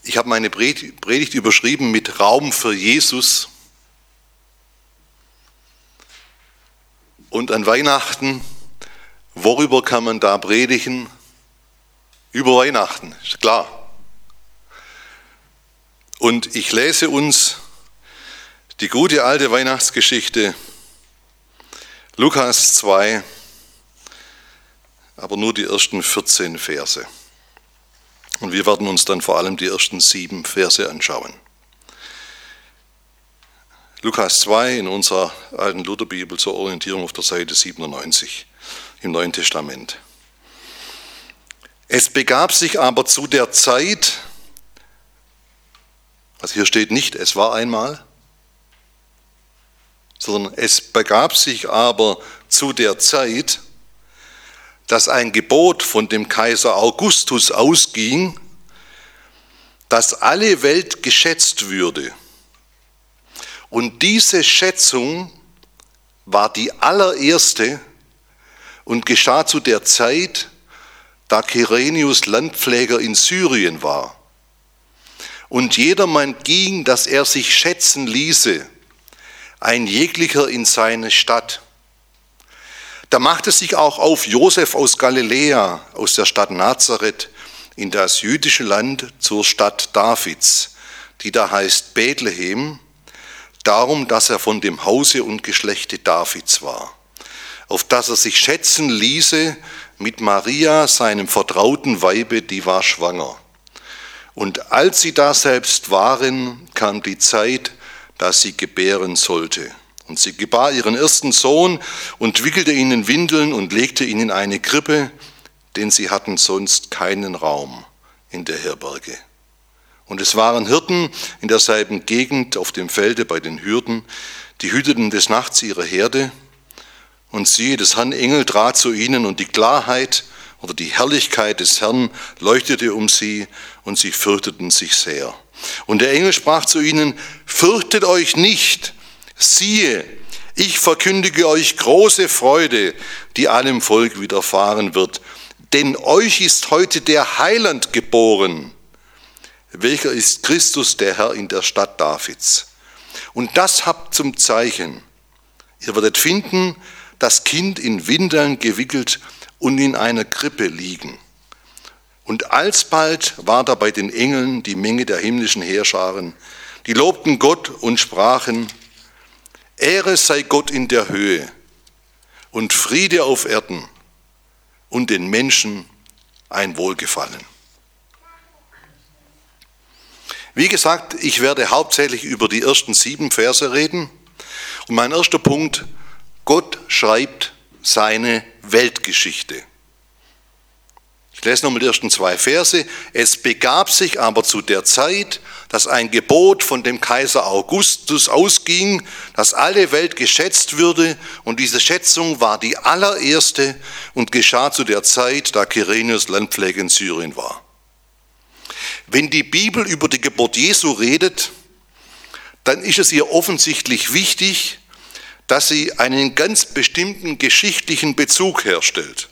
Ich habe meine Predigt überschrieben mit Raum für Jesus. Und an Weihnachten, worüber kann man da predigen? Über Weihnachten, ist klar. Und ich lese uns die gute alte Weihnachtsgeschichte, Lukas 2, aber nur die ersten 14 Verse. Und wir werden uns dann vor allem die ersten 7 Verse anschauen. Lukas 2 in unserer alten Lutherbibel zur Orientierung auf der Seite 97 im Neuen Testament. Es begab sich aber zu der Zeit, also hier steht nicht, es war einmal, sondern es begab sich aber zu der Zeit, dass ein Gebot von dem Kaiser Augustus ausging, dass alle Welt geschätzt würde. Und diese Schätzung war die allererste und geschah zu der Zeit, da Kyrenius Landpfleger in Syrien war. Und jedermann ging, dass er sich schätzen ließe, ein jeglicher in seine Stadt. Da machte sich auch auf Josef aus Galiläa, aus der Stadt Nazareth, in das jüdische Land zur Stadt Davids, die da heißt Bethlehem, darum, dass er von dem Hause und Geschlechte Davids war, auf das er sich schätzen ließe mit Maria, seinem vertrauten Weibe, die war schwanger. Und als sie da selbst waren, kam die Zeit, dass sie gebären sollte. Und sie gebar ihren ersten Sohn und wickelte ihn in Windeln und legte ihn in eine Krippe, denn sie hatten sonst keinen Raum in der Herberge. Und es waren Hirten in derselben Gegend auf dem Felde bei den Hürden, die hüteten des Nachts ihre Herde. Und siehe, des Herrn Engel trat zu ihnen und die Klarheit oder die Herrlichkeit des Herrn leuchtete um sie und sie fürchteten sich sehr. Und der Engel sprach zu ihnen, fürchtet euch nicht. Siehe, ich verkündige euch große Freude, die allem Volk widerfahren wird. Denn euch ist heute der Heiland geboren, welcher ist Christus, der Herr in der Stadt Davids. Und das habt zum Zeichen. Ihr werdet finden, das Kind in Windeln gewickelt und in einer Krippe liegen. Und alsbald war da bei den Engeln die Menge der himmlischen Heerscharen, die lobten Gott und sprachen, Ehre sei Gott in der Höhe und Friede auf Erden und den Menschen ein Wohlgefallen. Wie gesagt, ich werde hauptsächlich über die ersten 7 Verse reden. Und mein erster Punkt, Gott schreibt seine Weltgeschichte. Ich lese nochmal die ersten 2 Verse. Es begab sich aber zu der Zeit, dass ein Gebot von dem Kaiser Augustus ausging, dass alle Welt geschätzt würde. Und diese Schätzung war die allererste und geschah zu der Zeit, da Kyrenius Landpfleger in Syrien war. Wenn die Bibel über die Geburt Jesu redet, dann ist es ihr offensichtlich wichtig, dass sie einen ganz bestimmten geschichtlichen Bezug herstellt.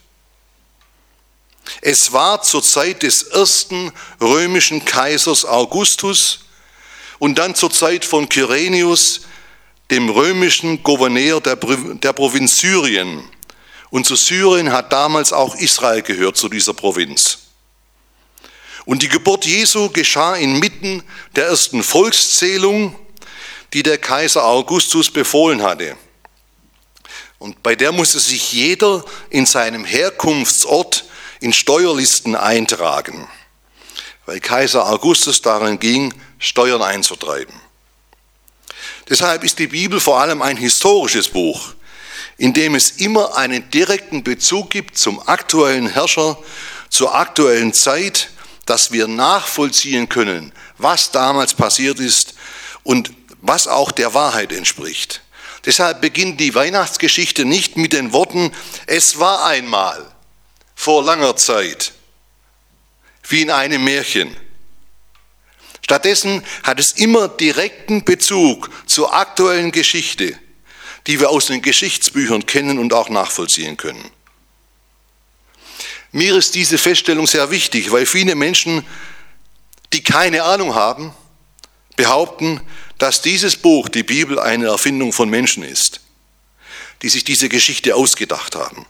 Es war zur Zeit des ersten römischen Kaisers Augustus und dann zur Zeit von Kyrenius, dem römischen Gouverneur der Provinz Syrien. Und zu Syrien hat damals auch Israel gehört, zu dieser Provinz. Und die Geburt Jesu geschah inmitten der ersten Volkszählung, die der Kaiser Augustus befohlen hatte. Und bei der musste sich jeder in seinem Herkunftsort in Steuerlisten eintragen, weil Kaiser Augustus darin ging, Steuern einzutreiben. Deshalb ist die Bibel vor allem ein historisches Buch, in dem es immer einen direkten Bezug gibt zum aktuellen Herrscher, zur aktuellen Zeit, dass wir nachvollziehen können, was damals passiert ist und was auch der Wahrheit entspricht. Deshalb beginnt die Weihnachtsgeschichte nicht mit den Worten, es war einmal, vor langer Zeit, wie in einem Märchen. Stattdessen hat es immer direkten Bezug zur aktuellen Geschichte, die wir aus den Geschichtsbüchern kennen und auch nachvollziehen können. Mir ist diese Feststellung sehr wichtig, weil viele Menschen die keine Ahnung haben, behaupten, dass dieses Buch, die Bibel, eine Erfindung von Menschen ist, die sich diese Geschichte ausgedacht haben.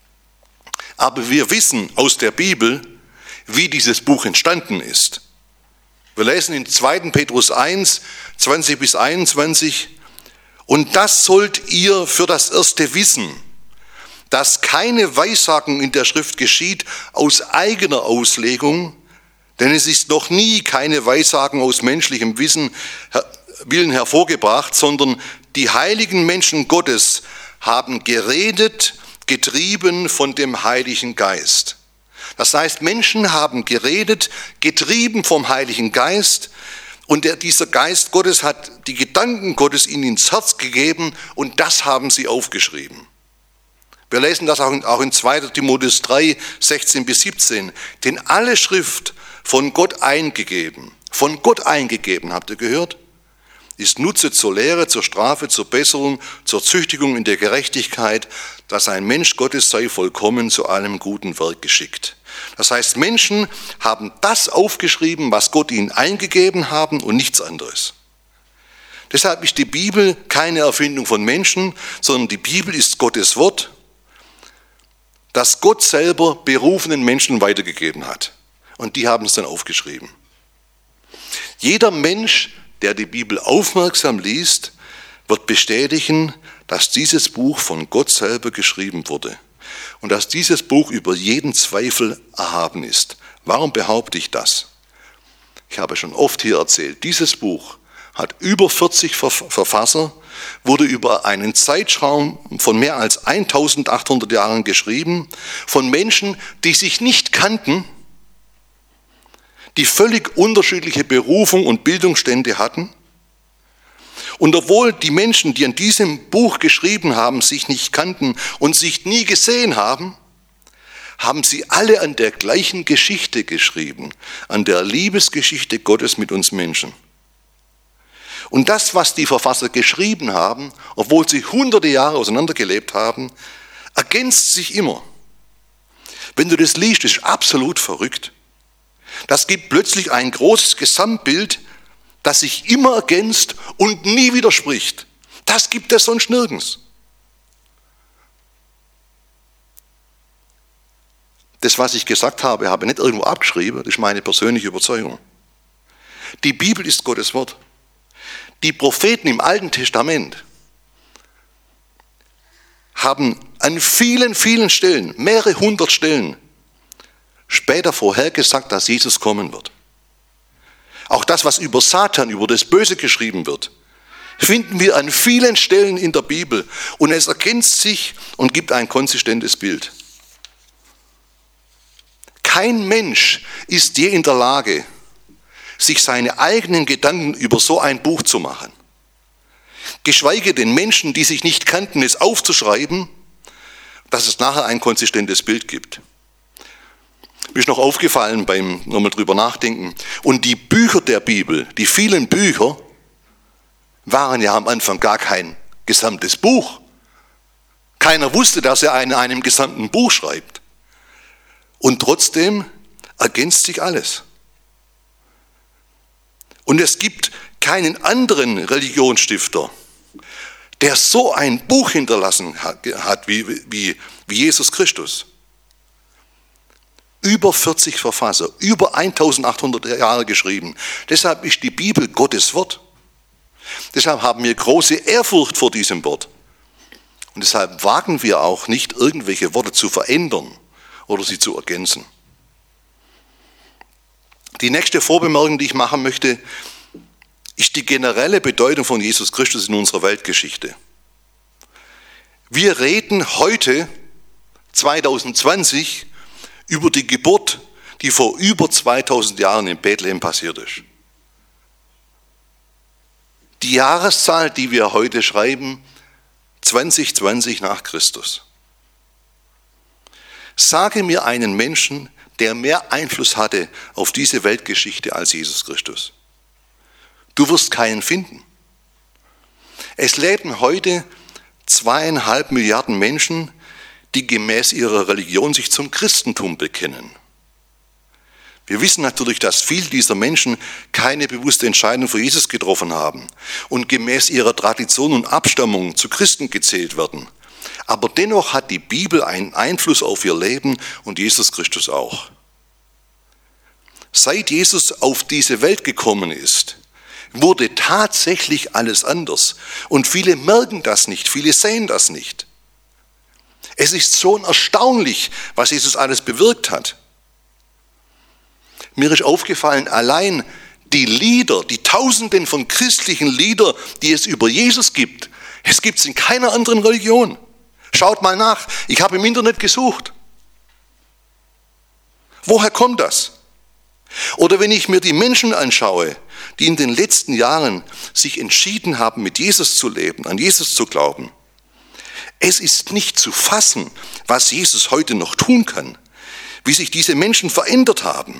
Aber wir wissen aus der Bibel, wie dieses Buch entstanden ist. Wir lesen in 2. Petrus 1, 20 bis 21, und das sollt ihr für das Erste wissen, dass keine Weissagung in der Schrift geschieht aus eigener Auslegung, denn es ist noch nie keine Weissagung aus menschlichem Willen hervorgebracht, sondern die heiligen Menschen Gottes haben geredet, getrieben von dem Heiligen Geist. Das heißt, Menschen haben geredet, getrieben vom Heiligen Geist, und dieser Geist Gottes hat die Gedanken Gottes ihnen ins Herz gegeben, und das haben sie aufgeschrieben. Wir lesen das auch in 2. Timotheus 3, 16 bis 17. Denn alle Schrift von Gott eingegeben, habt ihr gehört, ist Nutze zur Lehre, zur Strafe, zur Besserung, zur Züchtigung in der Gerechtigkeit, dass ein Mensch Gottes sei vollkommen zu allem guten Werk geschickt. Das heißt, Menschen haben das aufgeschrieben, was Gott ihnen eingegeben haben, und nichts anderes. Deshalb ist die Bibel keine Erfindung von Menschen, sondern die Bibel ist Gottes Wort, das Gott selber berufenen Menschen weitergegeben hat. Und die haben es dann aufgeschrieben. Jeder Mensch, der die Bibel aufmerksam liest, wird bestätigen, dass dieses Buch von Gott selber geschrieben wurde und dass dieses Buch über jeden Zweifel erhaben ist. Warum behaupte ich das? Ich habe schon oft hier erzählt, dieses Buch hat über 40 Verfasser, wurde über einen Zeitraum von mehr als 1800 Jahren geschrieben, von Menschen, die sich nicht kannten, die völlig unterschiedliche Berufung und Bildungsstände hatten. Und obwohl die Menschen, die an diesem Buch geschrieben haben, sich nicht kannten und sich nie gesehen haben, haben sie alle an der gleichen Geschichte geschrieben, an der Liebesgeschichte Gottes mit uns Menschen. Und das, was die Verfasser geschrieben haben, obwohl sie hunderte Jahre auseinandergelebt haben, ergänzt sich immer. Wenn du das liest, ist absolut verrückt. Das gibt plötzlich ein großes Gesamtbild, das sich immer ergänzt und nie widerspricht. Das gibt es sonst nirgends. Das, was ich gesagt habe, habe ich nicht irgendwo abgeschrieben, das ist meine persönliche Überzeugung. Die Bibel ist Gottes Wort. Die Propheten im Alten Testament haben an vielen, vielen Stellen, mehrere hundert Stellen, später vorhergesagt, dass Jesus kommen wird. Auch das, was über Satan, über das Böse geschrieben wird, finden wir an vielen Stellen in der Bibel. Und es ergänzt sich und gibt ein konsistentes Bild. Kein Mensch ist je in der Lage, sich seine eigenen Gedanken über so ein Buch zu machen. Geschweige denn Menschen, die sich nicht kannten, es aufzuschreiben, dass es nachher ein konsistentes Bild gibt. Mir ist noch aufgefallen beim nochmal drüber nachdenken. Und die Bücher der Bibel, die vielen Bücher, waren ja am Anfang gar kein gesamtes Buch. Keiner wusste, dass er in einem gesamten Buch schreibt. Und trotzdem ergänzt sich alles. Und es gibt keinen anderen Religionsstifter, der so ein Buch hinterlassen hat wie Jesus Christus. Über 40 Verfasser, über 1800 Jahre geschrieben. Deshalb ist die Bibel Gottes Wort. Deshalb haben wir große Ehrfurcht vor diesem Wort. Und deshalb wagen wir auch nicht, irgendwelche Worte zu verändern oder sie zu ergänzen. Die nächste Vorbemerkung, die ich machen möchte, ist die generelle Bedeutung von Jesus Christus in unserer Weltgeschichte. Wir reden heute, 2020, über die Geburt, die vor über 2000 Jahren in Bethlehem passiert ist. Die Jahreszahl, die wir heute schreiben, 2020 nach Christus. Sage mir einen Menschen, der mehr Einfluss hatte auf diese Weltgeschichte als Jesus Christus. Du wirst keinen finden. Es leben heute 2,5 Milliarden Menschen, die gemäß ihrer Religion sich zum Christentum bekennen. Wir wissen natürlich, dass viele dieser Menschen keine bewusste Entscheidung für Jesus getroffen haben und gemäß ihrer Tradition und Abstammung zu Christen gezählt werden. Aber dennoch hat die Bibel einen Einfluss auf ihr Leben und Jesus Christus auch. Seit Jesus auf diese Welt gekommen ist, wurde tatsächlich alles anders. Und viele merken das nicht, viele sehen das nicht. Es ist so erstaunlich, was Jesus alles bewirkt hat. Mir ist aufgefallen, allein die Lieder, die Tausenden von christlichen Liedern, die es über Jesus gibt, es gibt es in keiner anderen Religion. Schaut mal nach, ich habe im Internet gesucht. Woher kommt das? Oder wenn ich mir die Menschen anschaue, die in den letzten Jahren sich entschieden haben, mit Jesus zu leben, an Jesus zu glauben. Es ist nicht zu fassen, was Jesus heute noch tun kann, wie sich diese Menschen verändert haben.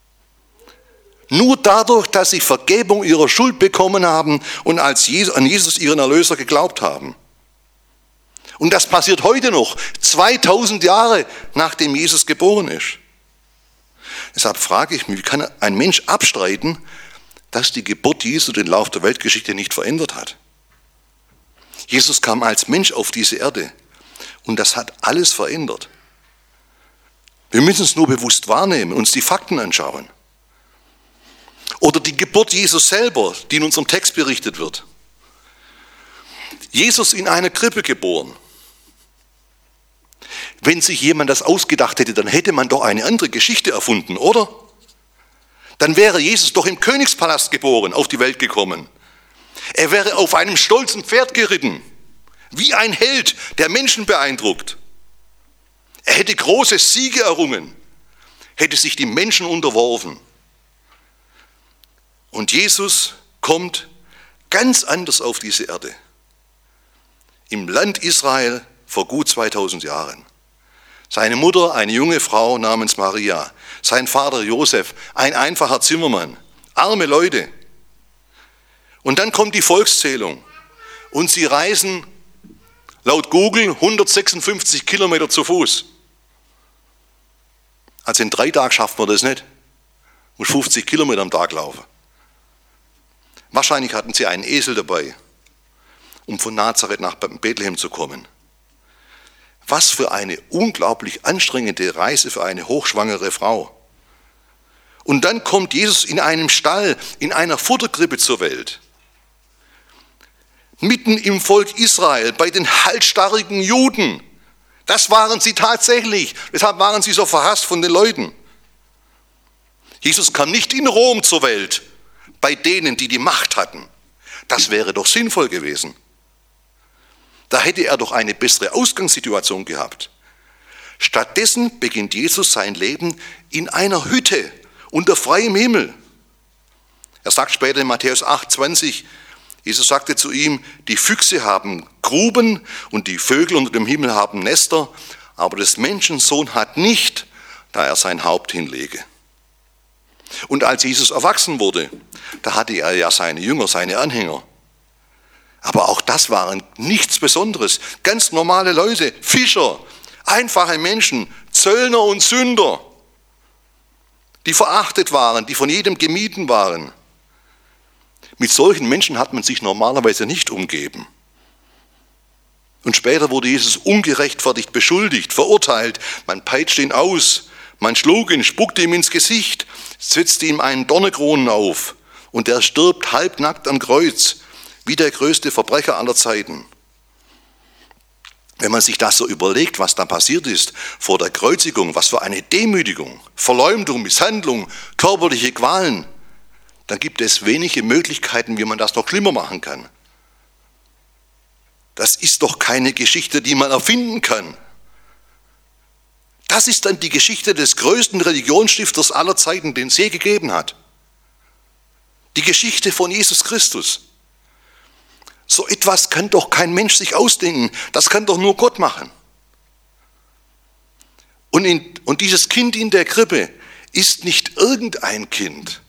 Nur dadurch, dass sie Vergebung ihrer Schuld bekommen haben und an Jesus, ihren Erlöser, geglaubt haben. Und das passiert heute noch, 2000 Jahre nachdem Jesus geboren ist. Deshalb frage ich mich, wie kann ein Mensch abstreiten, dass die Geburt Jesu den Lauf der Weltgeschichte nicht verändert hat? Jesus kam als Mensch auf diese Erde und das hat alles verändert. Wir müssen es nur bewusst wahrnehmen, uns die Fakten anschauen. Oder die Geburt Jesus selber, die in unserem Text berichtet wird. Jesus in einer Krippe geboren. Wenn sich jemand das ausgedacht hätte, dann hätte man doch eine andere Geschichte erfunden, oder? Dann wäre Jesus doch im Königspalast geboren, auf die Welt gekommen. Er wäre auf einem stolzen Pferd geritten, wie ein Held, der Menschen beeindruckt. Er hätte große Siege errungen, hätte sich die Menschen unterworfen. Und Jesus kommt ganz anders auf diese Erde. Im Land Israel vor gut 2000 Jahren. Seine Mutter, eine junge Frau namens Maria. Sein Vater Josef, ein einfacher Zimmermann. Arme Leute. Und dann kommt die Volkszählung. Und sie reisen laut Google 156 Kilometer zu Fuß. Also in 3 Tagen schafft man das nicht. Muss 50 Kilometer am Tag laufen. Wahrscheinlich hatten sie einen Esel dabei, um von Nazareth nach Bethlehem zu kommen. Was für eine unglaublich anstrengende Reise für eine hochschwangere Frau. Und dann kommt Jesus in einem Stall, in einer Futterkrippe zur Welt. Mitten im Volk Israel, bei den halsstarrigen Juden. Das waren sie tatsächlich. Deshalb waren sie so verhasst von den Leuten. Jesus kam nicht in Rom zur Welt, bei denen, die die Macht hatten. Das wäre doch sinnvoll gewesen. Da hätte er doch eine bessere Ausgangssituation gehabt. Stattdessen beginnt Jesus sein Leben in einer Hütte unter freiem Himmel. Er sagt später in Matthäus 8,20, Jesus sagte zu ihm, die Füchse haben Gruben und die Vögel unter dem Himmel haben Nester, aber des Menschensohn hat nicht, da er sein Haupt hinlege. Und als Jesus erwachsen wurde, da hatte er ja seine Jünger, seine Anhänger. Aber auch das waren nichts Besonderes. Ganz normale Leute, Fischer, einfache Menschen, Zöllner und Sünder, die verachtet waren, die von jedem gemieden waren. Mit solchen Menschen hat man sich normalerweise nicht umgeben. Und später wurde Jesus ungerechtfertigt beschuldigt, verurteilt. Man peitschte ihn aus, man schlug ihn, spuckte ihm ins Gesicht, setzte ihm einen Dornenkronen auf und er stirbt halbnackt am Kreuz, wie der größte Verbrecher aller Zeiten. Wenn man sich das so überlegt, was da passiert ist vor der Kreuzigung, was für eine Demütigung, Verleumdung, Misshandlung, körperliche Qualen, dann gibt es wenige Möglichkeiten, wie man das noch schlimmer machen kann. Das ist doch keine Geschichte, die man erfinden kann. Das ist dann die Geschichte des größten Religionsstifters aller Zeiten, den es je gegeben hat. Die Geschichte von Jesus Christus. So etwas kann doch kein Mensch sich ausdenken. Das kann doch nur Gott machen. Und dieses Kind in der Krippe ist nicht irgendein Kind.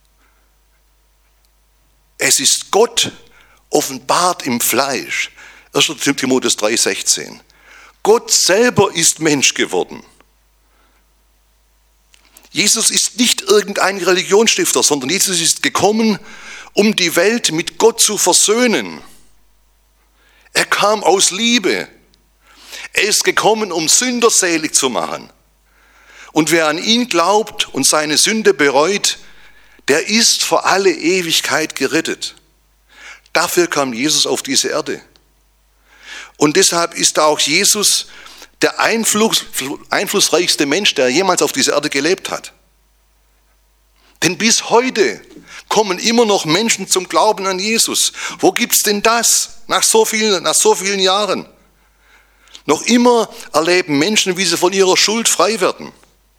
Es ist Gott offenbart im Fleisch. 1. Timotheus 3,16. Gott selber ist Mensch geworden. Jesus ist nicht irgendein Religionsstifter, sondern Jesus ist gekommen, um die Welt mit Gott zu versöhnen. Er kam aus Liebe. Er ist gekommen, um Sünder selig zu machen. Und wer an ihn glaubt und seine Sünde bereut, der ist für alle Ewigkeit gerettet. Dafür kam Jesus auf diese Erde. Und deshalb ist auch Jesus der einflussreichste Mensch, der jemals auf dieser Erde gelebt hat. Denn bis heute kommen immer noch Menschen zum Glauben an Jesus. Wo gibt's denn das? Nach so vielen Jahren. Noch immer erleben Menschen, wie sie von ihrer Schuld frei werden.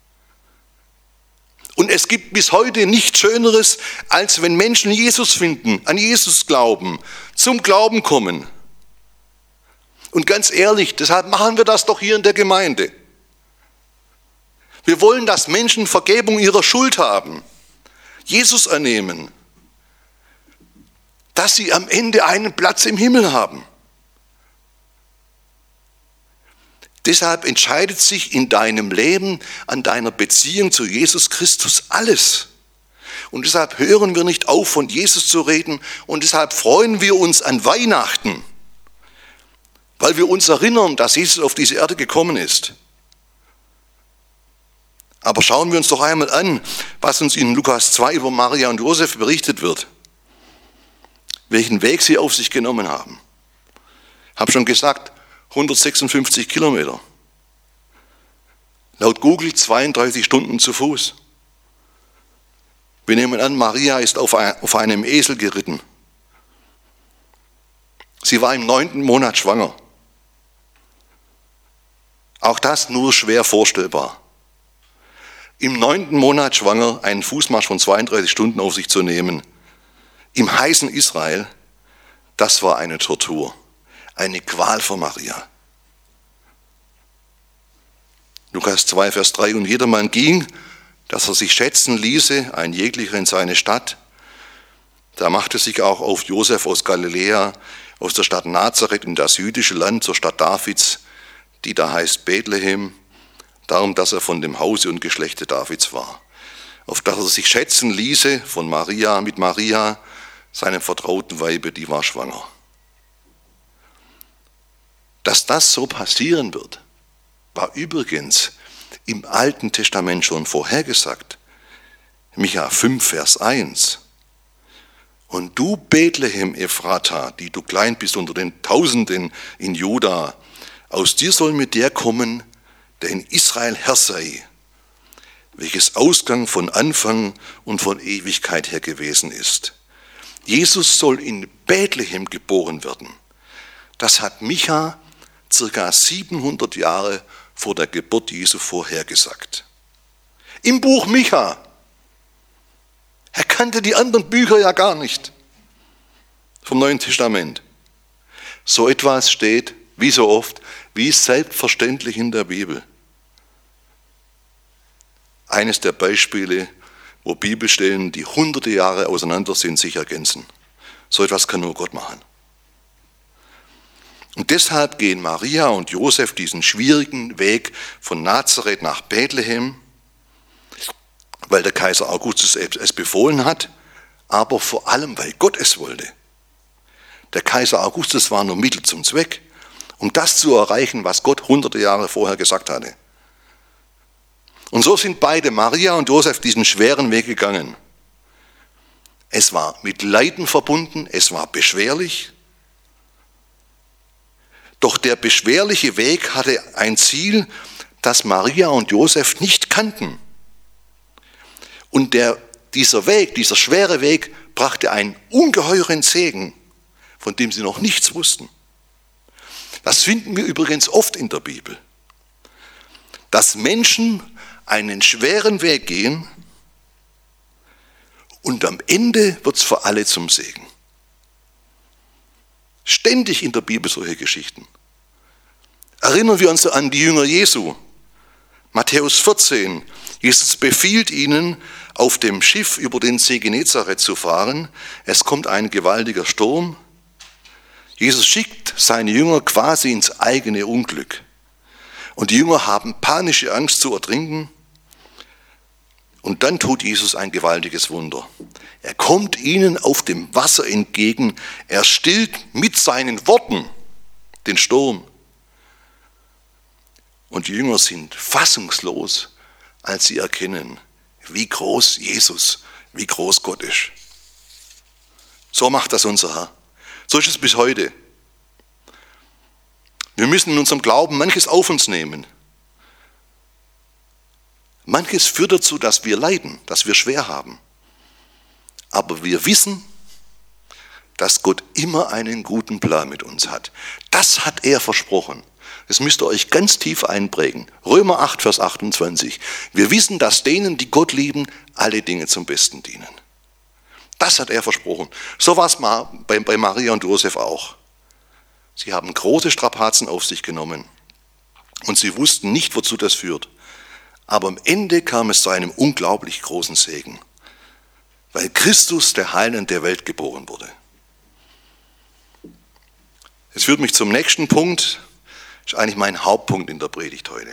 Und es gibt bis heute nichts Schöneres, als wenn Menschen Jesus finden, an Jesus glauben, zum Glauben kommen. Und ganz ehrlich, deshalb machen wir das doch hier in der Gemeinde. Wir wollen, dass Menschen Vergebung ihrer Schuld haben, Jesus annehmen, dass sie am Ende einen Platz im Himmel haben. Deshalb entscheidet sich in deinem Leben, an deiner Beziehung zu Jesus Christus alles. Und deshalb hören wir nicht auf, von Jesus zu reden, und deshalb freuen wir uns an Weihnachten, weil wir uns erinnern, dass Jesus auf diese Erde gekommen ist. Aber schauen wir uns doch einmal an, was uns in Lukas 2 über Maria und Josef berichtet wird. Welchen Weg sie auf sich genommen haben. Ich habe schon gesagt, 156 Kilometer. Laut Google 32 Stunden zu Fuß. Wir nehmen an, Maria ist auf einem Esel geritten. Sie war im 9. Monat schwanger. Auch das nur schwer vorstellbar. Im 9. Monat schwanger einen Fußmarsch von 32 Stunden auf sich zu nehmen, im heißen Israel, das war eine Tortur, eine Qual für Maria. Lukas 2, Vers 3, und jedermann ging, dass er sich schätzen ließe, ein jeglicher in seine Stadt. Da machte sich auch auf Josef aus Galiläa, aus der Stadt Nazareth in das jüdische Land, zur Stadt Davids, die da heißt Bethlehem, darum, dass er von dem Hause und Geschlechte Davids war, auf das er sich schätzen ließe mit Maria, seinem vertrauten Weibe, die war schwanger. Dass das so passieren wird, war übrigens im Alten Testament schon vorhergesagt. Micha 5, Vers 1. Und du, Bethlehem Ephrata, die du klein bist unter den Tausenden in Juda, aus dir soll mit der kommen, der in Israel Herr sei, welches Ausgang von Anfang und von Ewigkeit her gewesen ist. Jesus soll in Bethlehem geboren werden. Das hat Micha circa 700 Jahre vor der Geburt Jesu vorhergesagt. Im Buch Micha. Er kannte die anderen Bücher ja gar nicht vom Neuen Testament. So etwas steht, wie so oft, wie selbstverständlich in der Bibel. Eines der Beispiele, wo Bibelstellen, die hunderte Jahre auseinander sind, sich ergänzen. So etwas kann nur Gott machen. Und deshalb gehen Maria und Josef diesen schwierigen Weg von Nazareth nach Bethlehem, weil der Kaiser Augustus es befohlen hat, aber vor allem, weil Gott es wollte. Der Kaiser Augustus war nur Mittel zum Zweck, um das zu erreichen, was Gott hunderte Jahre vorher gesagt hatte. Und so sind beide, Maria und Josef, diesen schweren Weg gegangen. Es war mit Leiden verbunden, es war beschwerlich. Doch der beschwerliche Weg hatte ein Ziel, das Maria und Josef nicht kannten. Und dieser schwere Weg, brachte einen ungeheuren Segen, von dem sie noch nichts wussten. Das finden wir übrigens oft in der Bibel. Dass Menschen einen schweren Weg gehen und am Ende wird es für alle zum Segen. Ständig in der Bibel solche Geschichten. Erinnern wir uns an die Jünger Jesu. Matthäus 14. Jesus befiehlt ihnen, auf dem Schiff über den See Genezareth zu fahren. Es kommt ein gewaltiger Sturm. Jesus schickt seine Jünger quasi ins eigene Unglück. Und die Jünger haben panische Angst zu ertrinken. Und dann tut Jesus ein gewaltiges Wunder. Er kommt ihnen auf dem Wasser entgegen. Er stillt mit seinen Worten den Sturm. Und die Jünger sind fassungslos, als sie erkennen, wie groß Jesus, wie groß Gott ist. So macht das unser Herr. So ist es bis heute. Wir müssen in unserem Glauben manches auf uns nehmen. Manches führt dazu, dass wir leiden, dass wir schwer haben. Aber wir wissen, dass Gott immer einen guten Plan mit uns hat. Das hat er versprochen. Das müsst ihr euch ganz tief einprägen. Römer 8, Vers 28. Wir wissen, dass denen, die Gott lieben, alle Dinge zum Besten dienen. Das hat er versprochen. So war es bei Maria und Josef auch. Sie haben große Strapazen auf sich genommen. Und sie wussten nicht, wozu das führt. Aber am Ende kam es zu einem unglaublich großen Segen, weil Christus, der Heiland der Welt, geboren wurde. Das führt mich zum nächsten Punkt, das ist eigentlich mein Hauptpunkt in der Predigt heute.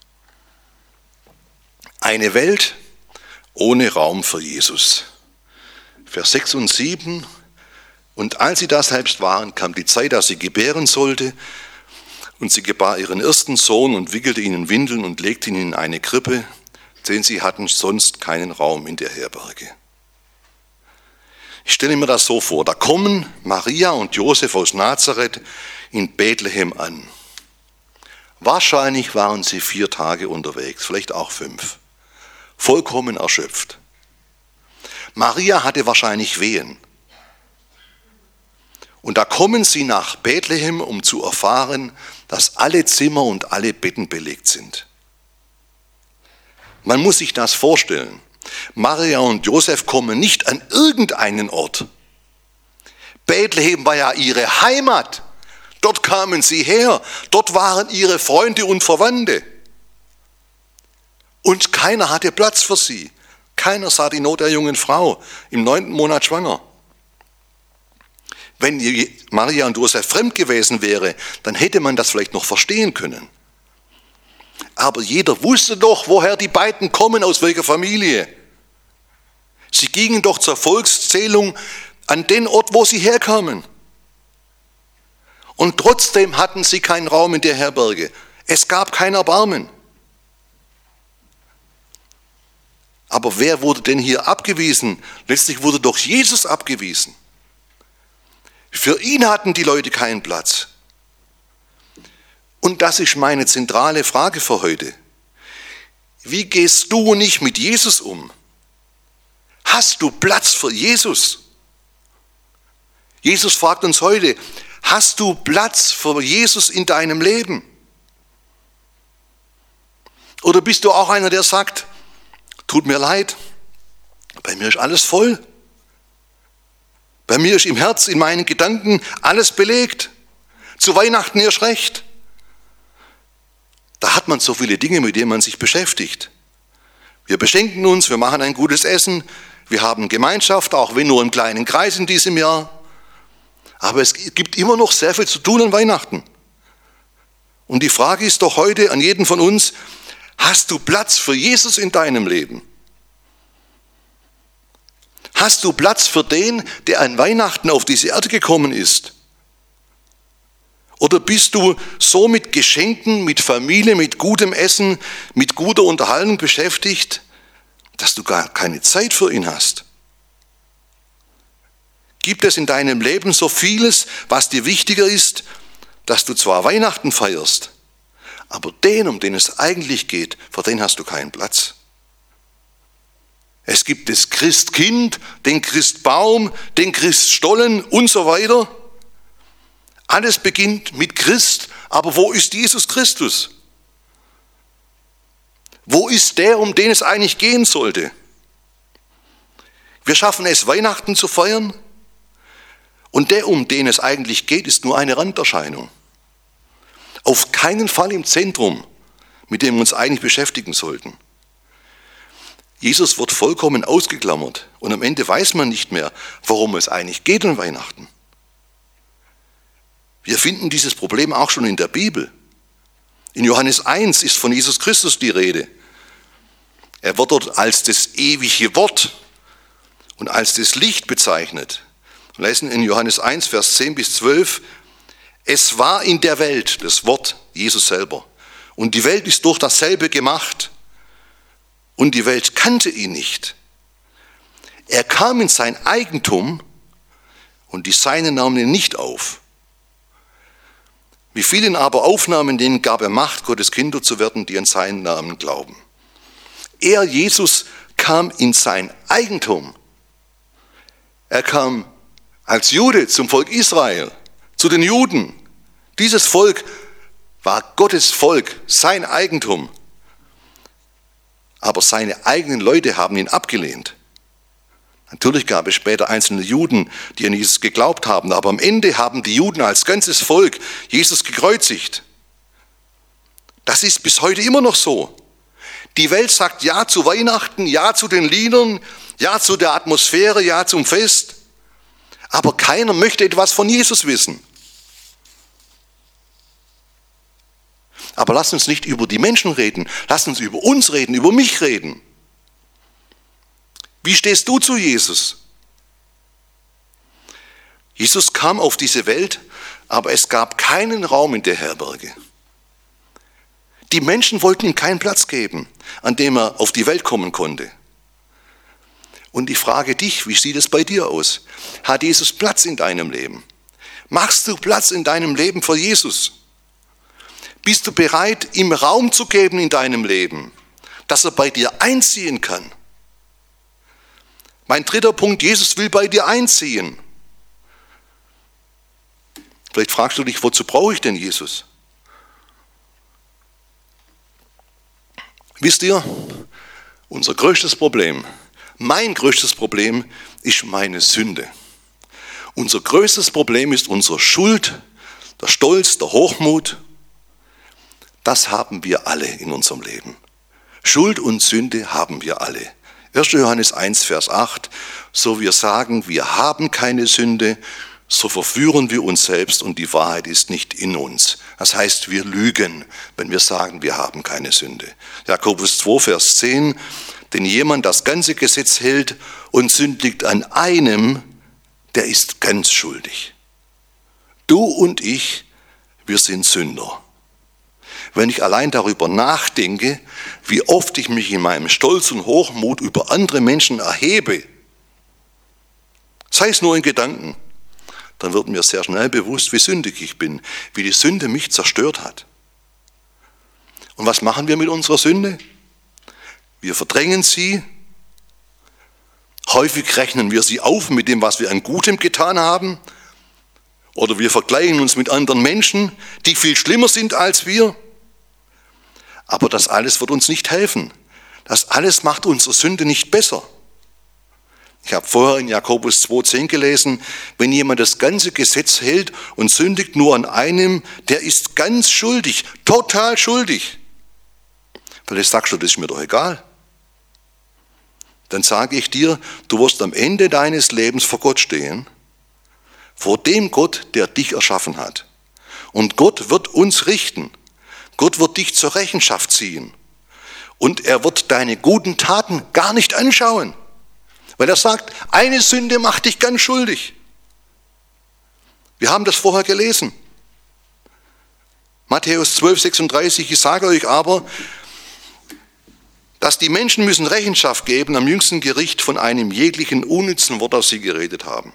Eine Welt ohne Raum für Jesus. Vers 6 und 7. Und als sie da selbst waren, kam die Zeit, dass sie gebären sollte. Und sie gebar ihren ersten Sohn und wickelte ihn in Windeln und legte ihn in eine Krippe, denn sie hatten sonst keinen Raum in der Herberge. Ich stelle mir das so vor, da kommen Maria und Josef aus Nazareth in Bethlehem an. Wahrscheinlich waren sie 4 Tage unterwegs, vielleicht auch 5, vollkommen erschöpft. Maria hatte wahrscheinlich Wehen. Und da kommen sie nach Bethlehem, um zu erfahren, dass alle Zimmer und alle Betten belegt sind. Man muss sich das vorstellen. Maria und Josef kommen nicht an irgendeinen Ort. Bethlehem war ja ihre Heimat. Dort kamen sie her. Dort waren ihre Freunde und Verwandte. Und keiner hatte Platz für sie. Keiner sah die Not der jungen Frau im 9. Monat schwanger. Wenn Maria und Josef fremd gewesen wäre, dann hätte man das vielleicht noch verstehen können. Aber jeder wusste doch, woher die beiden kommen, aus welcher Familie. Sie gingen doch zur Volkszählung an den Ort, wo sie herkamen. Und trotzdem hatten sie keinen Raum in der Herberge. Es gab kein Erbarmen. Aber wer wurde denn hier abgewiesen? Letztlich wurde doch Jesus abgewiesen. Für ihn hatten die Leute keinen Platz. Und das ist meine zentrale Frage für heute. Wie gehst du und ich mit Jesus um? Hast du Platz für Jesus? Jesus fragt uns heute, hast du Platz für Jesus in deinem Leben? Oder bist du auch einer, der sagt, tut mir leid, bei mir ist alles voll. Bei mir ist im Herz, in meinen Gedanken alles belegt. Zu Weihnachten erst recht. Da hat man so viele Dinge, mit denen man sich beschäftigt. Wir beschenken uns, wir machen ein gutes Essen, wir haben Gemeinschaft, auch wenn nur im kleinen Kreis in diesem Jahr. Aber es gibt immer noch sehr viel zu tun an Weihnachten. Und die Frage ist doch heute an jeden von uns, hast du Platz für Jesus in deinem Leben? Hast du Platz für den, der an Weihnachten auf diese Erde gekommen ist? Oder bist du so mit Geschenken, mit Familie, mit gutem Essen, mit guter Unterhaltung beschäftigt, dass du gar keine Zeit für ihn hast? Gibt es in deinem Leben so vieles, was dir wichtiger ist, dass du zwar Weihnachten feierst, aber den, um den es eigentlich geht, für den hast du keinen Platz? Es gibt das Christkind, den Christbaum, den Christstollen und so weiter. Alles beginnt mit Christ, aber wo ist Jesus Christus? Wo ist der, um den es eigentlich gehen sollte? Wir schaffen es, Weihnachten zu feiern, und der, um den es eigentlich geht, ist nur eine Randerscheinung. Auf keinen Fall im Zentrum, mit dem wir uns eigentlich beschäftigen sollten. Jesus wird vollkommen ausgeklammert und am Ende weiß man nicht mehr, worum es eigentlich geht an Weihnachten. Wir finden dieses Problem auch schon in der Bibel. In Johannes 1 ist von Jesus Christus die Rede. Er wird dort als das ewige Wort und als das Licht bezeichnet. Wir lesen in Johannes 1, Vers 10 bis 12, es war in der Welt, das Wort Jesus selber, und die Welt ist durch dasselbe gemacht und die Welt kannte ihn nicht. Er kam in sein Eigentum und die Seinen nahmen ihn nicht auf. Wie vielen aber aufnahmen, denen gab er Macht, Gottes Kinder zu werden, die an seinen Namen glauben. Er, Jesus, kam in sein Eigentum. Er kam als Jude zum Volk Israel, zu den Juden. Dieses Volk war Gottes Volk, sein Eigentum. Aber seine eigenen Leute haben ihn abgelehnt. Natürlich gab es später einzelne Juden, die an Jesus geglaubt haben, aber am Ende haben die Juden als ganzes Volk Jesus gekreuzigt. Das ist bis heute immer noch so. Die Welt sagt Ja zu Weihnachten, Ja zu den Liedern, Ja zu der Atmosphäre, Ja zum Fest. Aber keiner möchte etwas von Jesus wissen. Aber lasst uns nicht über die Menschen reden, lasst uns über uns reden, über mich reden. Wie stehst du zu Jesus? Jesus kam auf diese Welt, aber es gab keinen Raum in der Herberge. Die Menschen wollten ihm keinen Platz geben, an dem er auf die Welt kommen konnte. Und ich frage dich, wie sieht es bei dir aus? Hat Jesus Platz in deinem Leben? Machst du Platz in deinem Leben für Jesus? Bist du bereit, ihm Raum zu geben in deinem Leben, dass er bei dir einziehen kann? Mein dritter Punkt, Jesus will bei dir einziehen. Vielleicht fragst du dich, wozu brauche ich denn Jesus? Wisst ihr, unser größtes Problem, mein größtes Problem ist meine Sünde. Unser größtes Problem ist unsere Schuld, der Stolz, der Hochmut. Das haben wir alle in unserem Leben. Schuld und Sünde haben wir alle. 1. Johannes 1, Vers 8, so wir sagen, wir haben keine Sünde, so verführen wir uns selbst und die Wahrheit ist nicht in uns. Das heißt, wir lügen, wenn wir sagen, wir haben keine Sünde. Jakobus 2, Vers 10, denn jemand das ganze Gesetz hält und sündigt an einem, der ist ganz schuldig. Du und ich, wir sind Sünder. Wenn ich allein darüber nachdenke, wie oft ich mich in meinem Stolz und Hochmut über andere Menschen erhebe, sei es nur in Gedanken, dann wird mir sehr schnell bewusst, wie sündig ich bin, wie die Sünde mich zerstört hat. Und was machen wir mit unserer Sünde? Wir verdrängen sie. Häufig rechnen wir sie auf mit dem, was wir an Gutem getan haben. Oder wir vergleichen uns mit anderen Menschen, die viel schlimmer sind als wir. Aber das alles wird uns nicht helfen. Das alles macht unsere Sünde nicht besser. Ich habe vorher in Jakobus 2,10 gelesen, wenn jemand das ganze Gesetz hält und sündigt nur an einem, der ist ganz schuldig, total schuldig. Vielleicht sagst du, das ist mir doch egal. Dann sage ich dir, du wirst am Ende deines Lebens vor Gott stehen, vor dem Gott, der dich erschaffen hat. Und Gott wird uns richten. Gott wird dich zur Rechenschaft ziehen. Und er wird deine guten Taten gar nicht anschauen. Weil er sagt, eine Sünde macht dich ganz schuldig. Wir haben das vorher gelesen. Matthäus 12, 36, ich sage euch aber, dass die Menschen müssen Rechenschaft geben am jüngsten Gericht von einem jeglichen unnützen Wort, das sie geredet haben.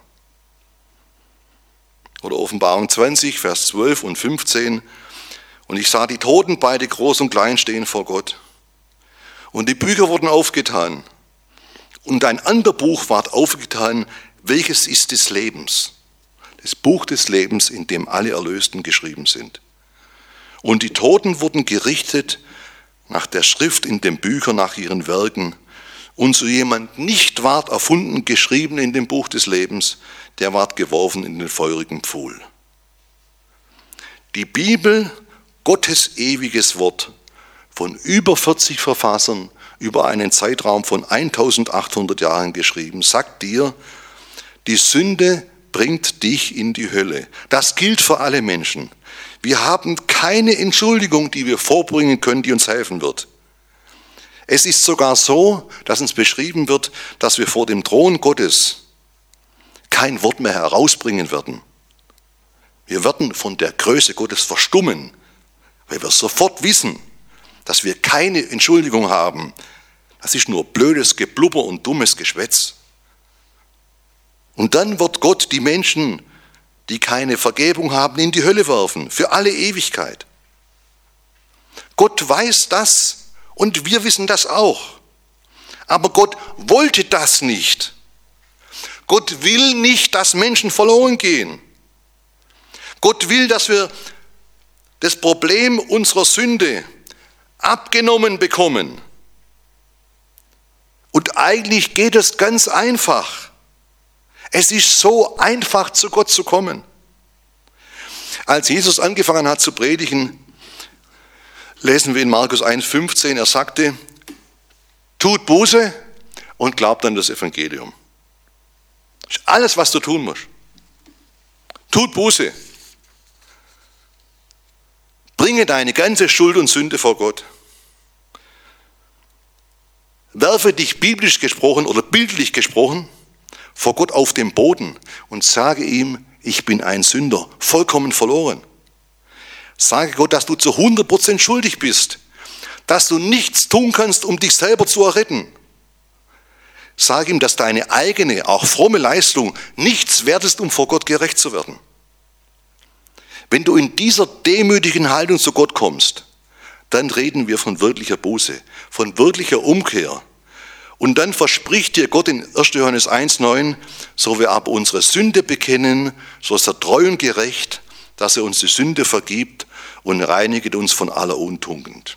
Oder Offenbarung 20, Vers 12 und 15. Und ich sah die Toten, beide groß und klein, stehen vor Gott. Und die Bücher wurden aufgetan. Und ein anderes Buch ward aufgetan, welches ist des Lebens. Das Buch des Lebens, in dem alle Erlösten geschrieben sind. Und die Toten wurden gerichtet nach der Schrift in den Büchern, nach ihren Werken. Und so jemand nicht ward erfunden, geschrieben in dem Buch des Lebens, der ward geworfen in den feurigen Pfuhl. Die Bibel, Gottes ewiges Wort, von über 40 Verfassern, über einen Zeitraum von 1800 Jahren geschrieben, sagt dir, die Sünde bringt dich in die Hölle. Das gilt für alle Menschen. Wir haben keine Entschuldigung, die wir vorbringen können, die uns helfen wird. Es ist sogar so, dass uns beschrieben wird, dass wir vor dem Thron Gottes kein Wort mehr herausbringen werden. Wir werden von der Größe Gottes verstummen, weil wir sofort wissen, dass wir keine Entschuldigung haben. Das ist nur blödes Geblubber und dummes Geschwätz. Und dann wird Gott die Menschen, die keine Vergebung haben, in die Hölle werfen, für alle Ewigkeit. Gott weiß das und wir wissen das auch. Aber Gott wollte das nicht. Gott will nicht, dass Menschen verloren gehen. Gott will, dass wir das Problem unserer Sünde abgenommen bekommen. Und eigentlich geht es ganz einfach. Es ist so einfach, zu Gott zu kommen. Als Jesus angefangen hat zu predigen, lesen wir in Markus 1,15, er sagte, tut Buße und glaubt an das Evangelium. Das ist alles, was du tun musst. Tut Buße. Bringe deine ganze Schuld und Sünde vor Gott. Werfe dich biblisch gesprochen oder bildlich gesprochen vor Gott auf den Boden und sage ihm, ich bin ein Sünder, vollkommen verloren. Sage Gott, dass du zu 100% schuldig bist, dass du nichts tun kannst, um dich selber zu erretten. Sag ihm, dass deine eigene, auch fromme Leistung nichts wert ist, um vor Gott gerecht zu werden. Wenn du in dieser demütigen Haltung zu Gott kommst, dann reden wir von wirklicher Buße, von wirklicher Umkehr. Und dann verspricht dir Gott in 1. Johannes 1,9, so wir aber unsere Sünde bekennen, so ist er treu und gerecht, dass er uns die Sünde vergibt und reinigt uns von aller Untugend.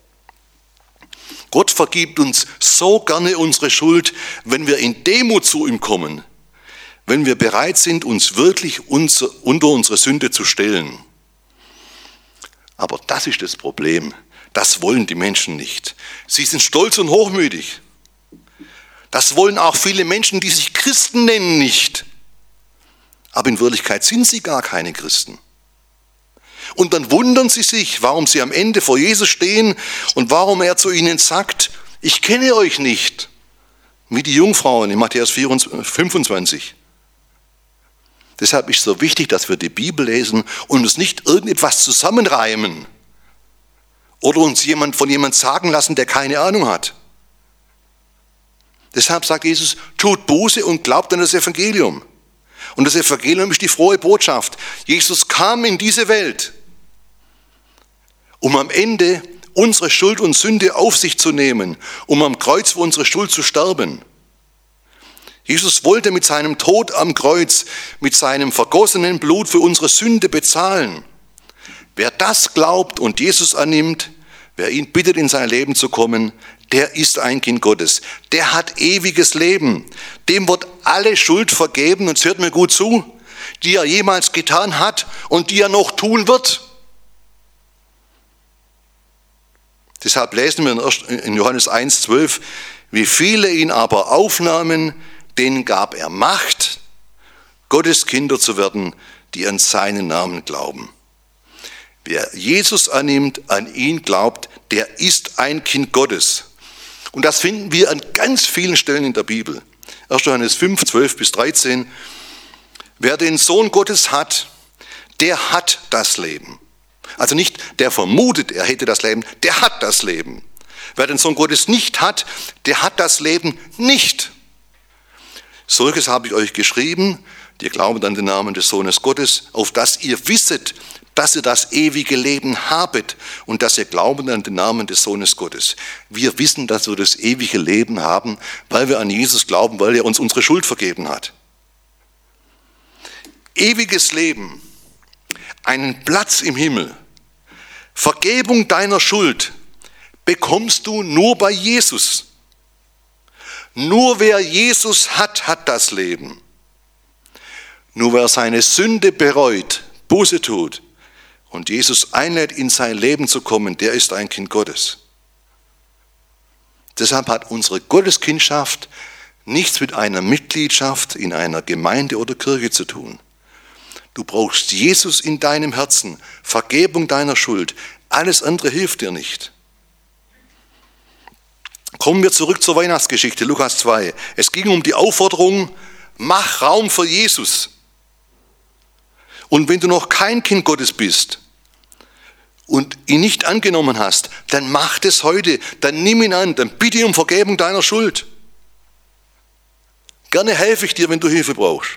Gott vergibt uns so gerne unsere Schuld, wenn wir in Demut zu ihm kommen, wenn wir bereit sind, uns wirklich unter unsere Sünde zu stellen. Aber das ist das Problem. Das wollen die Menschen nicht. Sie sind stolz und hochmütig. Das wollen auch viele Menschen, die sich Christen nennen, nicht. Aber in Wirklichkeit sind sie gar keine Christen. Und dann wundern sie sich, warum sie am Ende vor Jesus stehen und warum er zu ihnen sagt, ich kenne euch nicht, wie die Jungfrauen in Matthäus 25. Deshalb ist es so wichtig, dass wir die Bibel lesen und uns nicht irgendetwas zusammenreimen oder uns von jemand sagen lassen, der keine Ahnung hat. Deshalb sagt Jesus, tut Buße und glaubt an das Evangelium. Und das Evangelium ist die frohe Botschaft. Jesus kam in diese Welt, um am Ende unsere Schuld und Sünde auf sich zu nehmen, um am Kreuz für unsere Schuld zu sterben. Jesus wollte mit seinem Tod am Kreuz, mit seinem vergossenen Blut für unsere Sünde bezahlen. Wer das glaubt und Jesus annimmt, wer ihn bittet, in sein Leben zu kommen, der ist ein Kind Gottes. Der hat ewiges Leben. Dem wird alle Schuld vergeben, und es hört mir gut zu, die er jemals getan hat und die er noch tun wird. Deshalb lesen wir in Johannes 1,12, wie viele ihn aber aufnahmen, denen gab er Macht, Gottes Kinder zu werden, die an seinen Namen glauben. Wer Jesus annimmt, an ihn glaubt, der ist ein Kind Gottes. Und das finden wir an ganz vielen Stellen in der Bibel. 1. Johannes 5, 12 bis 13. Wer den Sohn Gottes hat, der hat das Leben. Also nicht der vermutet, er hätte das Leben, der hat das Leben. Wer den Sohn Gottes nicht hat, der hat das Leben nicht. Solches habe ich euch geschrieben, die glauben an den Namen des Sohnes Gottes, auf dass ihr wisset, dass ihr das ewige Leben habet und dass ihr glauben an den Namen des Sohnes Gottes. Wir wissen, dass wir das ewige Leben haben, weil wir an Jesus glauben, weil er uns unsere Schuld vergeben hat. Ewiges Leben, einen Platz im Himmel, Vergebung deiner Schuld bekommst du nur bei Jesus. Nur wer Jesus hat, hat das Leben. Nur wer seine Sünde bereut, Buße tut und Jesus einlädt, in sein Leben zu kommen, der ist ein Kind Gottes. Deshalb hat unsere Gotteskindschaft nichts mit einer Mitgliedschaft in einer Gemeinde oder Kirche zu tun. Du brauchst Jesus in deinem Herzen, Vergebung deiner Schuld. Alles andere hilft dir nicht. Kommen wir zurück zur Weihnachtsgeschichte, Lukas 2. Es ging um die Aufforderung, mach Raum für Jesus. Und wenn du noch kein Kind Gottes bist und ihn nicht angenommen hast, dann mach das heute, dann nimm ihn an, dann bitte ihn um Vergebung deiner Schuld. Gerne helfe ich dir, wenn du Hilfe brauchst.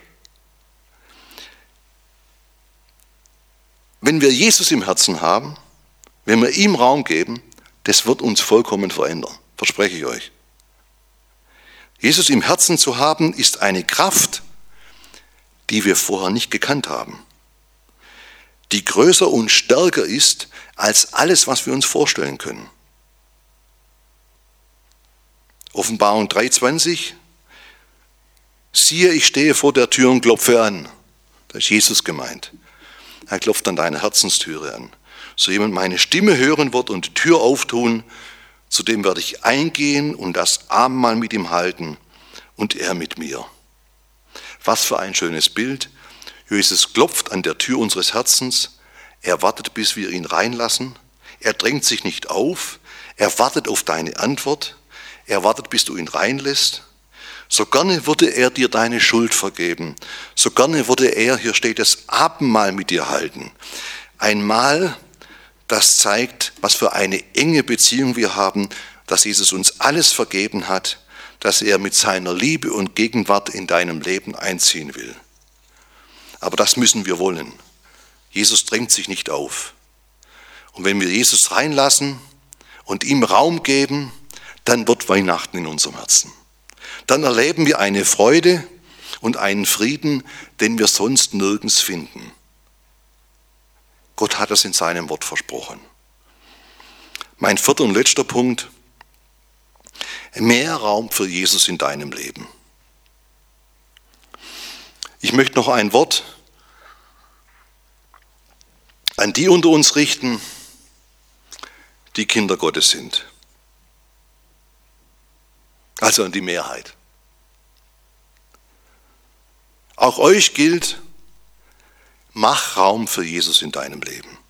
Wenn wir Jesus im Herzen haben, wenn wir ihm Raum geben, das wird uns vollkommen verändern, verspreche ich euch. Jesus im Herzen zu haben, ist eine Kraft, die wir vorher nicht gekannt haben, die größer und stärker ist als alles, was wir uns vorstellen können. Offenbarung 3,20: Siehe, ich stehe vor der Tür und klopfe an. Da ist Jesus gemeint. Er klopft an deine Herzenstüre an. So jemand meine Stimme hören wird und die Tür auftun, zu dem werde ich eingehen und das Abendmahl mit ihm halten und er mit mir. Was für ein schönes Bild. Jesus klopft an der Tür unseres Herzens. Er wartet, bis wir ihn reinlassen. Er drängt sich nicht auf. Er wartet auf deine Antwort. Er wartet, bis du ihn reinlässt. So gerne würde er dir deine Schuld vergeben. So gerne würde er, hier steht es, Abendmahl mit dir halten. Ein Mahl, das zeigt, was für eine enge Beziehung wir haben, dass Jesus uns alles vergeben hat, dass er mit seiner Liebe und Gegenwart in deinem Leben einziehen will. Aber das müssen wir wollen. Jesus drängt sich nicht auf. Und wenn wir Jesus reinlassen und ihm Raum geben, dann wird Weihnachten in unserem Herzen. Dann erleben wir eine Freude und einen Frieden, den wir sonst nirgends finden. Gott hat es in seinem Wort versprochen. Mein vierter und letzter Punkt: mehr Raum für Jesus in deinem Leben. Ich möchte noch ein Wort an die unter uns richten, die Kinder Gottes sind. Also an die Mehrheit. Auch euch gilt, mach Raum für Jesus in deinem Leben.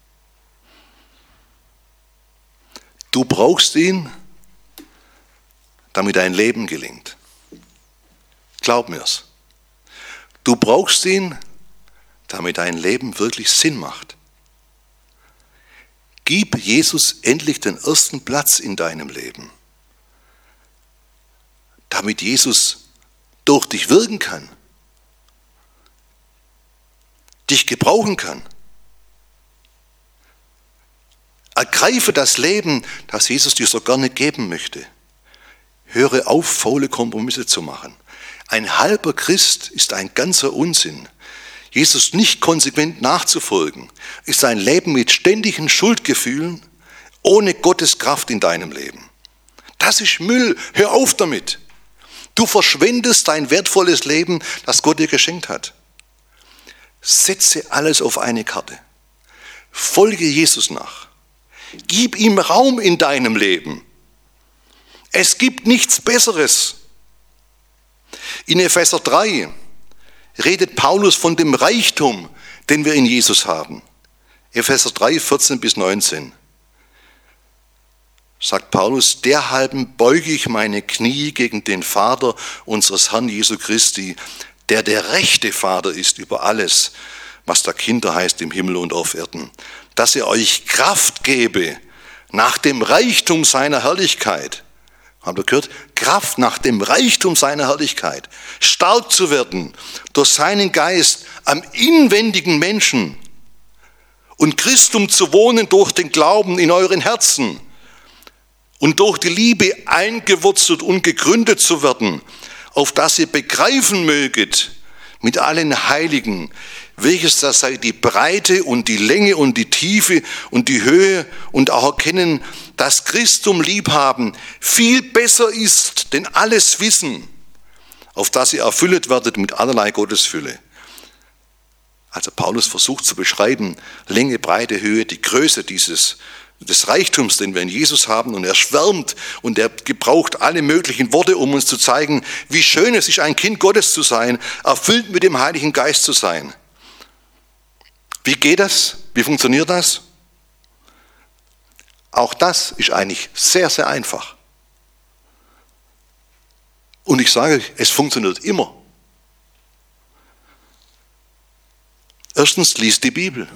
Du brauchst ihn, damit dein Leben gelingt. Glaub mir's. Du brauchst ihn, damit dein Leben wirklich Sinn macht. Gib Jesus endlich den ersten Platz in deinem Leben, damit Jesus durch dich wirken kann, dich gebrauchen kann. Ergreife das Leben, das Jesus dir so gerne geben möchte. Höre auf, faule Kompromisse zu machen. Ein halber Christ ist ein ganzer Unsinn. Jesus nicht konsequent nachzufolgen, ist ein Leben mit ständigen Schuldgefühlen, ohne Gottes Kraft in deinem Leben. Das ist Müll, hör auf damit. Du verschwendest dein wertvolles Leben, das Gott dir geschenkt hat. Setze alles auf eine Karte. Folge Jesus nach. Gib ihm Raum in deinem Leben. Es gibt nichts Besseres. In Epheser 3 redet Paulus von dem Reichtum, den wir in Jesus haben. Epheser 3, 14 bis 19. Sagt Paulus: derhalben beuge ich meine Knie gegen den Vater unseres Herrn Jesu Christi, der rechte Vater ist über alles, was da Kinder heißt im Himmel und auf Erden, dass er euch Kraft gebe nach dem Reichtum seiner Herrlichkeit. Habt ihr gehört? Kraft nach dem Reichtum seiner Herrlichkeit. Stark zu werden durch seinen Geist am inwendigen Menschen und Christum zu wohnen durch den Glauben in euren Herzen und durch die Liebe eingewurzelt und gegründet zu werden, auf das ihr begreifen möget mit allen Heiligen, welches das sei die Breite und die Länge und die Tiefe und die Höhe, und auch erkennen, dass Christum liebhaben viel besser ist, denn alles Wissen, auf das ihr erfüllet werdet mit allerlei Gottesfülle. Also Paulus versucht zu beschreiben, Länge, Breite, Höhe, die Größe des Reichtums, den wir in Jesus haben, und er schwärmt und er gebraucht alle möglichen Worte, um uns zu zeigen, wie schön es ist, ein Kind Gottes zu sein, erfüllt mit dem Heiligen Geist zu sein. Wie geht das? Wie funktioniert das? Auch das ist eigentlich sehr, sehr einfach. Und ich sage euch, es funktioniert immer. Erstens, lies die Bibel.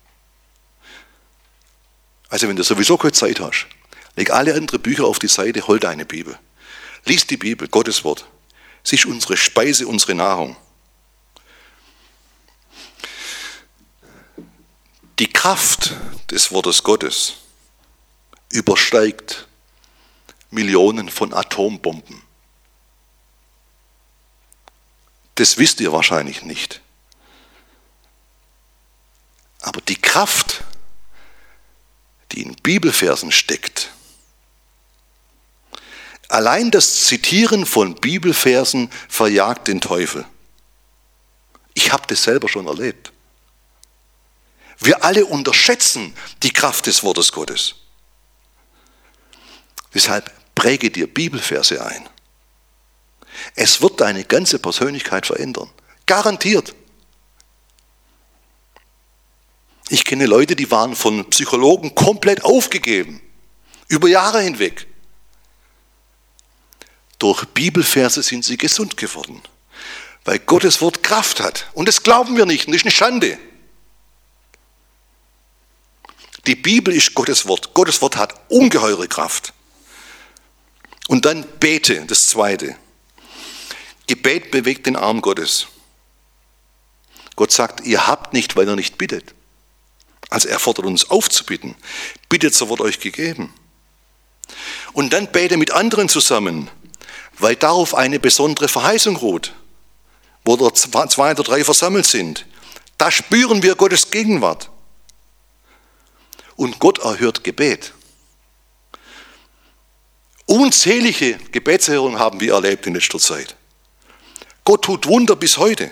Also wenn du sowieso keine Zeit hast, leg alle anderen Bücher auf die Seite, hol deine Bibel. Lies die Bibel, Gottes Wort. Sie ist unsere Speise, unsere Nahrung. Die Kraft des Wortes Gottes übersteigt Millionen von Atombomben. Das wisst ihr wahrscheinlich nicht. Aber die Kraft, die in Bibelversen steckt, allein das Zitieren von Bibelversen verjagt den Teufel. Ich habe das selber schon erlebt. Wir alle unterschätzen die Kraft des Wortes Gottes. Deshalb präge dir Bibelverse ein. Es wird deine ganze Persönlichkeit verändern. Garantiert. Ich kenne Leute, die waren von Psychologen komplett aufgegeben. Über Jahre hinweg. Durch Bibelverse sind sie gesund geworden. Weil Gottes Wort Kraft hat. Und das glauben wir nicht. Und das ist eine Schande. Die Bibel ist Gottes Wort. Gottes Wort hat ungeheure Kraft. Und dann bete, das Zweite. Gebet bewegt den Arm Gottes. Gott sagt, ihr habt nicht, weil ihr nicht bittet. Also er fordert uns auf zu bitten. Bittet, so wird euch gegeben. Und dann bete mit anderen zusammen, weil darauf eine besondere Verheißung ruht, wo da 2 oder 3 versammelt sind. Da spüren wir Gottes Gegenwart. Und Gott erhört Gebet. Unzählige Gebetserhörungen haben wir erlebt in letzter Zeit. Gott tut Wunder bis heute.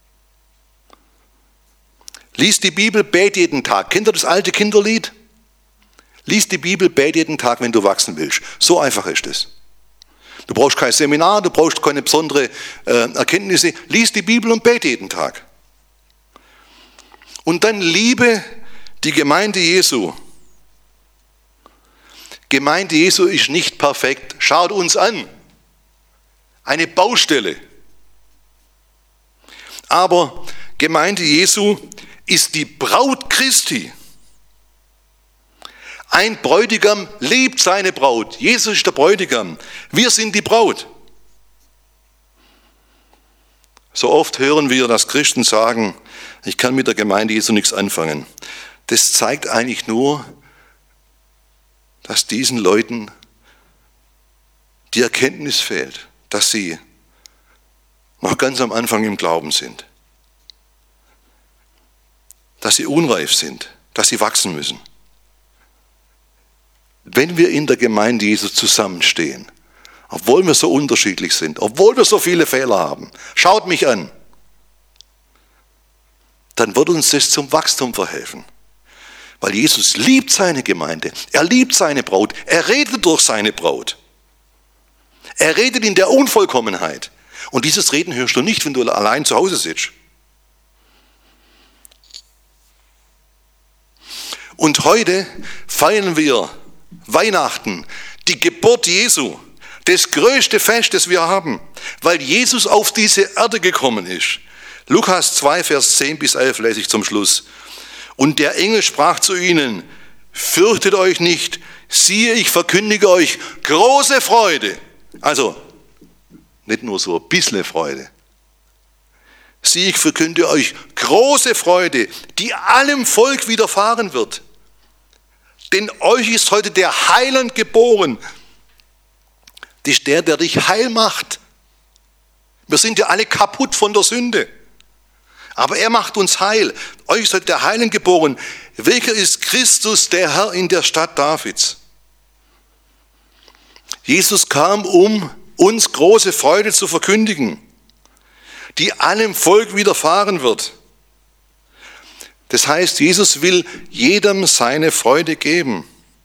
Lies die Bibel, bete jeden Tag. Kennt ihr das alte Kinderlied? Lies die Bibel, bete jeden Tag, wenn du wachsen willst. So einfach ist es. Du brauchst kein Seminar, du brauchst keine besondere Erkenntnisse. Lies die Bibel und bete jeden Tag. Und dann liebe die Gemeinde Jesu. Gemeinde Jesu ist nicht perfekt. Schaut uns an. Eine Baustelle. Aber Gemeinde Jesu ist die Braut Christi. Ein Bräutigam liebt seine Braut. Jesus ist der Bräutigam. Wir sind die Braut. So oft hören wir, dass Christen sagen, ich kann mit der Gemeinde Jesu nichts anfangen. Das zeigt eigentlich nur, dass diesen Leuten die Erkenntnis fehlt, dass sie noch ganz am Anfang im Glauben sind. Dass sie unreif sind, dass sie wachsen müssen. Wenn wir in der Gemeinde Jesu zusammenstehen, obwohl wir so unterschiedlich sind, obwohl wir so viele Fehler haben, schaut mich an, dann wird uns das zum Wachstum verhelfen. Weil Jesus liebt seine Gemeinde, er liebt seine Braut, er redet durch seine Braut. Er redet in der Unvollkommenheit. Und dieses Reden hörst du nicht, wenn du allein zu Hause sitzt. Und heute feiern wir Weihnachten, die Geburt Jesu, das größte Fest, das wir haben, weil Jesus auf diese Erde gekommen ist. Lukas 2, Vers 10 bis 11 lese ich zum Schluss. Und der Engel sprach zu ihnen, fürchtet euch nicht, siehe, ich verkündige euch große Freude. Also, nicht nur so ein bisschen Freude. Siehe, ich verkündige euch große Freude, die allem Volk widerfahren wird. Denn euch ist heute der Heiland geboren. Das ist der dich heil macht. Wir sind ja alle kaputt von der Sünde. Aber er macht uns heil. Euch ist heute der Heiland geboren. Welcher ist Christus, der Herr in der Stadt Davids? Jesus kam, um uns große Freude zu verkündigen, die allem Volk widerfahren wird. Das heißt, Jesus will jedem seine Freude geben.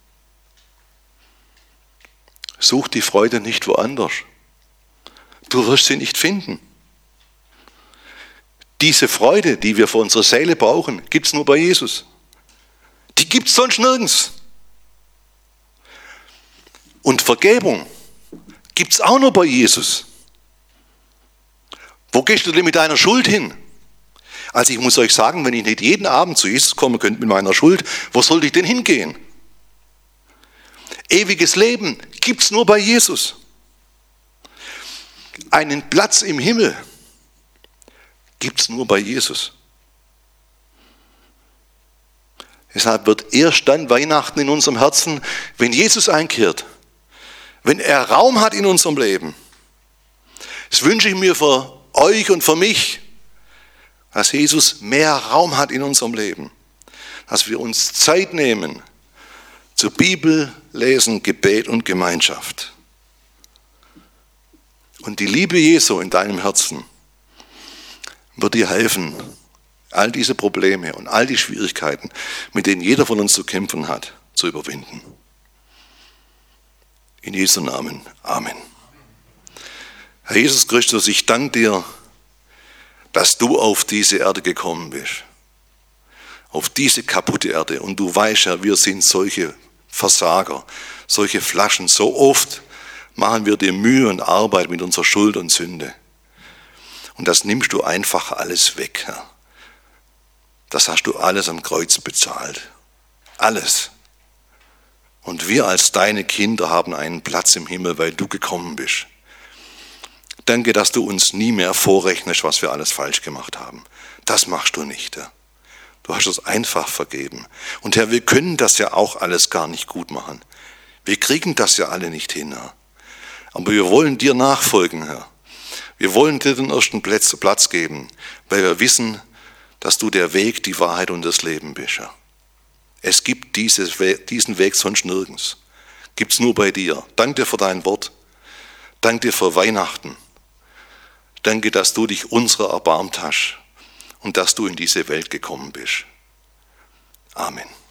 Such die Freude nicht woanders. Du wirst sie nicht finden. Diese Freude, die wir für unsere Seele brauchen, gibt es nur bei Jesus. Die gibt es sonst nirgends. Und Vergebung gibt es auch nur bei Jesus. Wo gehst du denn mit deiner Schuld hin? Also ich muss euch sagen, wenn ich nicht jeden Abend zu Jesus kommen könnte mit meiner Schuld, wo sollte ich denn hingehen? Ewiges Leben gibt es nur bei Jesus. Einen Platz im Himmel gibt es nur bei Jesus. Deshalb wird erst dann Weihnachten in unserem Herzen, wenn Jesus einkehrt, wenn er Raum hat in unserem Leben. Das wünsche ich mir für euch und für mich, dass Jesus mehr Raum hat in unserem Leben, dass wir uns Zeit nehmen zu Bibel, Lesen, Gebet und Gemeinschaft. Und die Liebe Jesu in deinem Herzen wird dir helfen, all diese Probleme und all die Schwierigkeiten, mit denen jeder von uns zu kämpfen hat, zu überwinden. In Jesu Namen. Amen. Herr Jesus Christus, ich danke dir, dass du auf diese Erde gekommen bist. Auf diese kaputte Erde. Und du weißt ja, wir sind solche Versager, solche Flaschen. So oft machen wir dir Mühe und Arbeit mit unserer Schuld und Sünde. Und das nimmst du einfach alles weg, Herr. Das hast du alles am Kreuz bezahlt. Alles. Und wir als deine Kinder haben einen Platz im Himmel, weil du gekommen bist. Danke, dass du uns nie mehr vorrechnest, was wir alles falsch gemacht haben. Das machst du nicht, Herr. Du hast uns einfach vergeben. Und Herr, wir können das ja auch alles gar nicht gut machen. Wir kriegen das ja alle nicht hin, Herr. Aber wir wollen dir nachfolgen, Herr. Wir wollen dir den ersten Platz geben, weil wir wissen, dass du der Weg, die Wahrheit und das Leben bist, Herr. Es gibt diesen Weg sonst nirgends. Gibt es nur bei dir. Danke dir für dein Wort. Danke dir für Weihnachten. Danke, dass du dich unserer erbarmt hast und dass du in diese Welt gekommen bist. Amen.